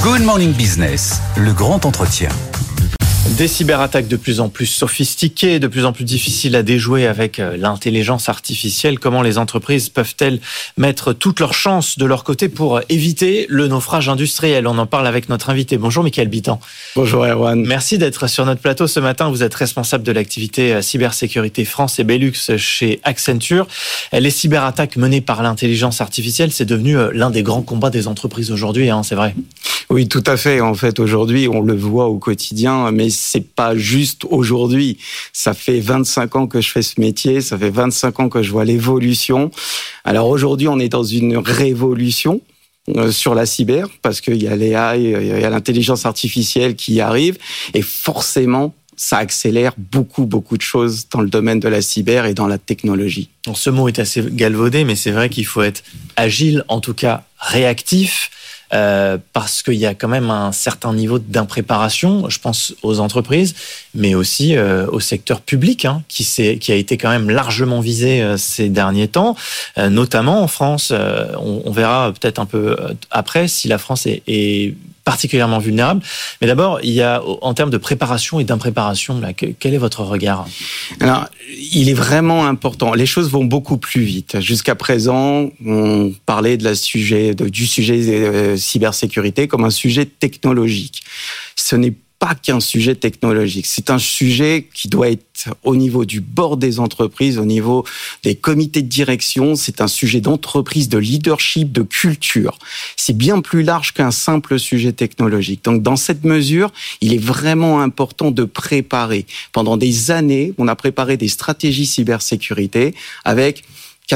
Good Morning Business, le grand entretien. Des cyberattaques de plus en plus sophistiquées, de plus en plus difficiles à déjouer avec l'intelligence artificielle. Comment les entreprises peuvent-elles mettre toutes leurs chances de leur côté pour éviter le naufrage industriel? On en parle avec notre invité. Bonjour Michael Bittan. Bonjour Erwan. Merci d'être sur notre plateau ce matin. Vous êtes responsable de l'activité cybersécurité France et Belux chez Accenture. Les cyberattaques menées par l'intelligence artificielle, c'est devenu l'un des grands combats des entreprises aujourd'hui, c'est vrai. Oui, tout à fait. En fait, aujourd'hui, on le voit au quotidien, mais c'est pas juste aujourd'hui. Ça fait 25 ans que je fais ce métier, ça fait 25 ans que je vois l'évolution. Alors aujourd'hui, on est dans une révolution sur la cyber, parce qu'il y a l'AI, il y a l'intelligence artificielle qui arrive, et forcément, ça accélère beaucoup de choses dans le domaine de la cyber et dans la technologie. Bon, ce mot est assez galvaudé, mais c'est vrai qu'il faut être agile, en tout cas réactif, parce qu'il y a quand même un certain niveau d'impréparation, je pense aux entreprises, mais aussi au secteur public, qui a été quand même largement visé ces derniers temps, notamment en France. On verra peut-être un peu après si la France est particulièrement vulnérable. Mais d'abord, il y a, en termes de préparation et d'impréparation, quel est votre regard? Alors, il est vraiment important. Les choses vont beaucoup plus vite. Jusqu'à présent, on parlait du sujet cybersécurité comme un sujet technologique. Ce n'est pas qu'un sujet technologique. C'est un sujet qui doit être au niveau du board des entreprises, au niveau des comités de direction. C'est un sujet d'entreprise, de leadership, de culture. C'est bien plus large qu'un simple sujet technologique. Donc, dans cette mesure, il est vraiment important de préparer. Pendant des années, on a préparé des stratégies cybersécurité avec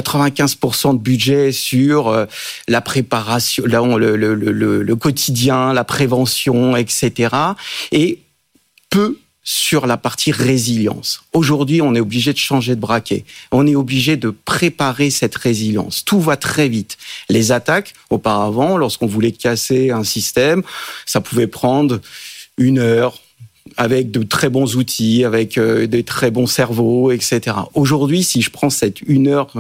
95% de budget sur la préparation, le quotidien, la prévention, etc. Et peu sur la partie résilience. Aujourd'hui, on est obligé de changer de braquet. On est obligé de préparer cette résilience. Tout va très vite. Les attaques, auparavant, lorsqu'on voulait casser un système, ça pouvait prendre 1 heure, avec de très bons outils, avec des très bons cerveaux, etc. Aujourd'hui, si je prends cette 1 heure,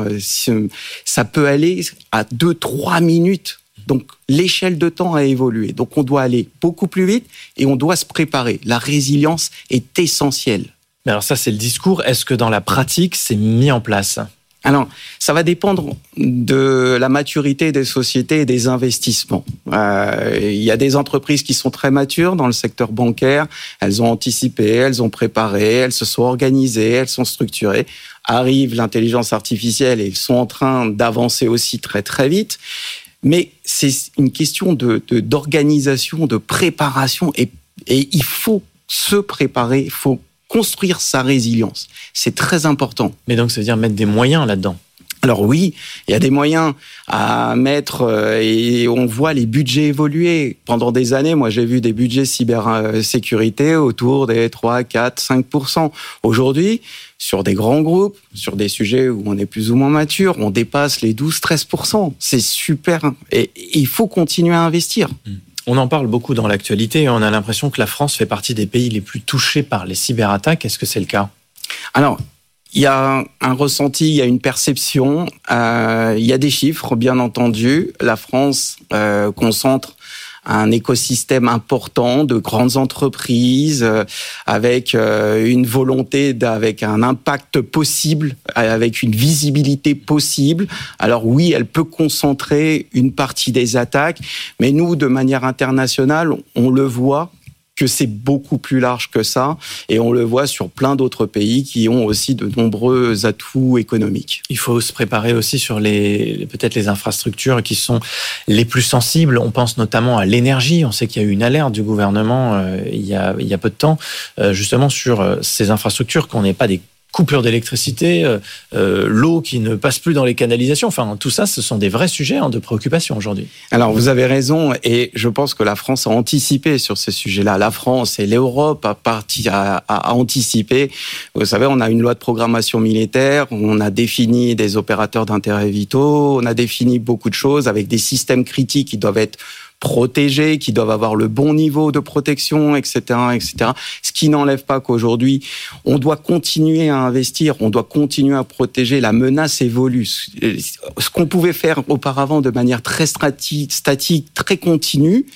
ça peut aller à 2-3 minutes. Donc, l'échelle de temps a évolué. Donc, on doit aller beaucoup plus vite et on doit se préparer. La résilience est essentielle. Mais alors ça, c'est le discours. Est-ce que dans la pratique, c'est mis en place ? Alors, ça va dépendre de la maturité des sociétés et des investissements. Il y a des entreprises qui sont très matures dans le secteur bancaire. Elles ont anticipé, elles ont préparé, elles se sont organisées, elles sont structurées. Arrive l'intelligence artificielle et ils sont en train d'avancer aussi très très vite. Mais c'est une question d'organisation, de préparation et il faut se préparer, il faut construire sa résilience. C'est très important. Mais donc, ça veut dire mettre des moyens là-dedans. Alors oui, il y a des moyens à mettre et on voit les budgets évoluer. Pendant des années, moi j'ai vu des budgets cybersécurité autour des 3, 4, 5%. Aujourd'hui, sur des grands groupes, sur des sujets où on est plus ou moins mature, on dépasse les 12, 13%. C'est super et il faut continuer à investir. On en parle beaucoup dans l'actualité et on a l'impression que la France fait partie des pays les plus touchés par les cyberattaques. Est-ce que c'est le cas ? Alors, il y a un ressenti, il y a une perception, il y a des chiffres, bien entendu. La France concentre un écosystème important de grandes entreprises avec une volonté, avec un impact possible, avec une visibilité possible. Alors oui, elle peut concentrer une partie des attaques, mais nous, de manière internationale, on le voit que c'est beaucoup plus large que ça, et on le voit sur plein d'autres pays qui ont aussi de nombreux atouts économiques. Il faut se préparer aussi sur peut-être les infrastructures qui sont les plus sensibles. On pense notamment à l'énergie. On sait qu'il y a eu une alerte du gouvernement il y a peu de temps, justement sur ces infrastructures, qu'on n'ait pas des coupure d'électricité, l'eau qui ne passe plus dans les canalisations. Enfin, tout ça, ce sont des vrais sujets de préoccupation aujourd'hui. Alors, vous avez raison, et je pense que la France a anticipé sur ces sujets-là. La France et l'Europe a anticipé. Vous savez, on a une loi de programmation militaire, on a défini des opérateurs d'intérêt vitaux, on a défini beaucoup de choses avec des systèmes critiques qui doivent être protégés, qui doivent avoir le bon niveau de protection, etc., etc. Ce qui n'enlève pas qu'aujourd'hui, on doit continuer à investir, on doit continuer à protéger. La menace évolue. Ce qu'on pouvait faire auparavant de manière très statique, très continue,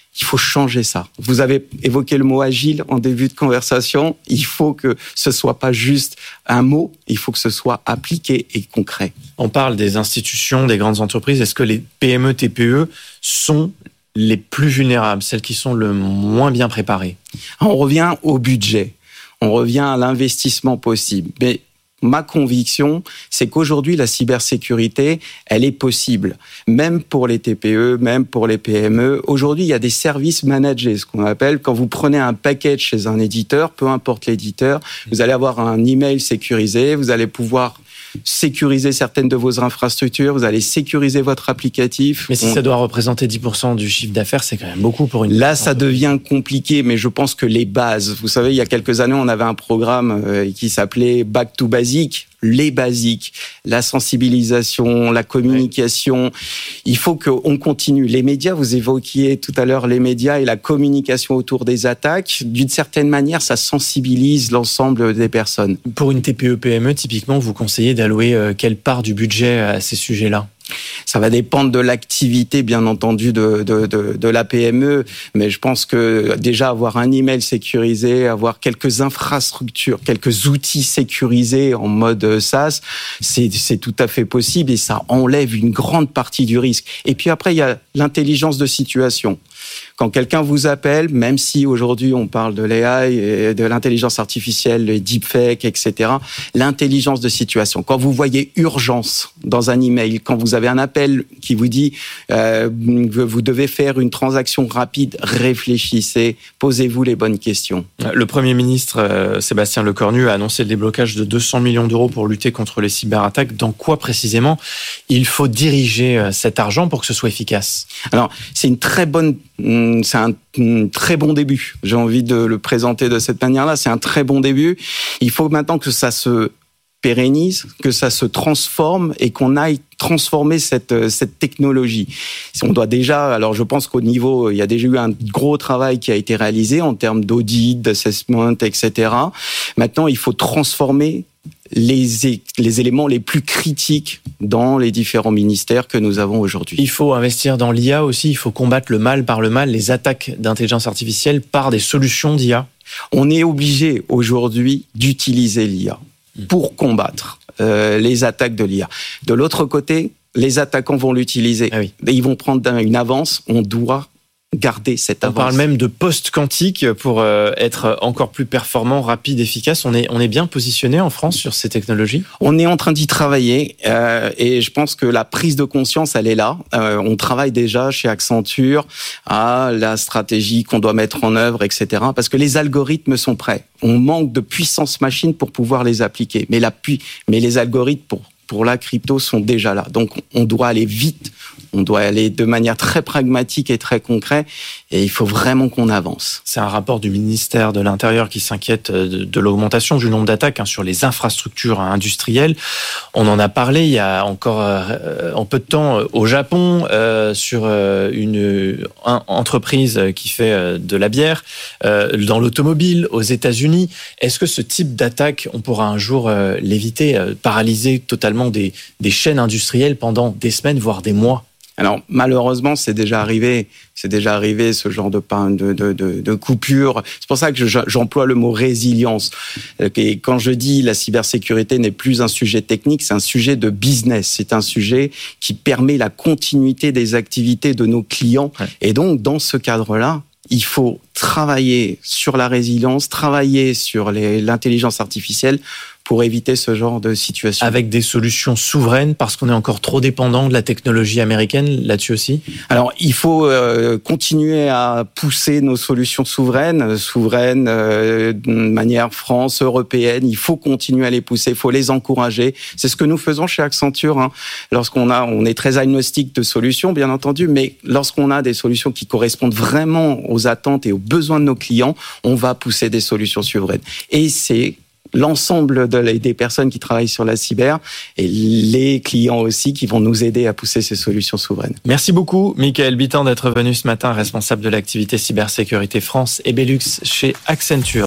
Il faut changer ça. Vous avez évoqué le mot agile en début de conversation. Il faut que ce soit pas juste un mot, il faut que ce soit appliqué et concret. On parle des institutions, des grandes entreprises. Est-ce que les PME, TPE sont les plus vulnérables, celles qui sont le moins bien préparées? On revient au budget. On revient à l'investissement possible. Mais ma conviction, c'est qu'aujourd'hui, la cybersécurité, elle est possible. Même pour les TPE, même pour les PME. Aujourd'hui, il y a des services managés, ce qu'on appelle, quand vous prenez un package chez un éditeur, peu importe l'éditeur, vous allez avoir un email sécurisé, vous allez pouvoir sécuriser certaines de vos infrastructures, vous allez sécuriser votre applicatif. Mais si ça doit représenter 10% du chiffre d'affaires, c'est quand même beaucoup pour une... Là, ça devient compliqué, mais je pense que les bases... Vous savez, il y a quelques années, on avait un programme qui s'appelait Back to Basic. Les basiques, la sensibilisation, la communication. Il faut qu'on continue. Les médias, vous évoquiez tout à l'heure les médias et la communication autour des attaques. D'une certaine manière, ça sensibilise l'ensemble des personnes. Pour une TPE-PME, typiquement, vous conseillez d'allouer quelle part du budget à ces sujets-là ? Ça va dépendre de l'activité, bien entendu, de la PME. Mais je pense que déjà avoir un email sécurisé, avoir quelques infrastructures, quelques outils sécurisés en mode SaaS, c'est tout à fait possible et ça enlève une grande partie du risque. Et puis après, il y a l'intelligence de situation. Quand quelqu'un vous appelle, même si aujourd'hui on parle de l'AI et de l'intelligence artificielle, les deepfakes, etc., l'intelligence de situation. Quand vous voyez urgence dans un email, quand vous avez un appel qui vous dit vous devez faire une transaction rapide, réfléchissez, posez-vous les bonnes questions. Le Premier ministre Sébastien Lecornu a annoncé le déblocage de 200 millions d'euros pour lutter contre les cyberattaques. Dans quoi précisément il faut diriger cet argent pour que ce soit efficace ? Alors, c'est un très bon début. J'ai envie de le présenter de cette manière-là. C'est un très bon début. Il faut maintenant que ça se pérennise, que ça se transforme et qu'on aille transformer cette technologie. On doit déjà, alors je pense qu'au niveau, il y a déjà eu un gros travail qui a été réalisé en termes d'audit, d'assessment, etc. Maintenant, il faut transformer les éléments les plus critiques dans les différents ministères que nous avons aujourd'hui. Il faut investir dans l'IA aussi, il faut combattre le mal par le mal, les attaques d'intelligence artificielle par des solutions d'IA. On est obligé aujourd'hui d'utiliser l'IA pour combattre les attaques de l'IA. De l'autre côté, les attaquants vont l'utiliser. Ah oui. Ils vont prendre une avance, on doit garder cette avance. On parle même de post-quantique pour être encore plus performant, rapide, efficace. On est bien positionné en France sur ces technologies ? On est en train d'y travailler et je pense que la prise de conscience, elle est là. On travaille déjà chez Accenture à la stratégie qu'on doit mettre en œuvre, etc. Parce que les algorithmes sont prêts. On manque de puissance machine pour pouvoir les appliquer. Mais les algorithmes pour la crypto sont déjà là. Donc, on doit aller vite. On doit aller de manière très pragmatique et très concrète. Et il faut vraiment qu'on avance. C'est un rapport du ministère de l'Intérieur qui s'inquiète de l'augmentation du nombre d'attaques sur les infrastructures industrielles. On en a parlé il y a encore en peu de temps au Japon sur une entreprise qui fait de la bière, dans l'automobile aux États-Unis. Est-ce que ce type d'attaque, on pourra un jour l'éviter, paralyser totalement des chaînes industrielles pendant des semaines, voire des mois ? Alors malheureusement, c'est déjà arrivé ce genre de coupure. C'est pour ça que j'emploie le mot résilience. Et quand je dis la cybersécurité n'est plus un sujet technique, c'est un sujet de business. C'est un sujet qui permet la continuité des activités de nos clients. Ouais. Et donc dans ce cadre-là, il faut travailler sur la résilience, travailler sur l'intelligence artificielle pour éviter ce genre de situation. Avec des solutions souveraines, parce qu'on est encore trop dépendant de la technologie américaine là-dessus aussi ? Alors, il faut continuer à pousser nos solutions souveraines de manière France, européenne. Il faut continuer à les pousser, il faut les encourager. C'est ce que nous faisons chez Accenture. On est très agnostique de solutions, bien entendu, mais lorsqu'on a des solutions qui correspondent vraiment aux attentes et aux besoins de nos clients, on va pousser des solutions souveraines. Et c'est l'ensemble des personnes qui travaillent sur la cyber et les clients aussi qui vont nous aider à pousser ces solutions souveraines. Merci beaucoup, Michael Bittan, d'être venu ce matin, responsable de l'activité cybersécurité France et Belux chez Accenture.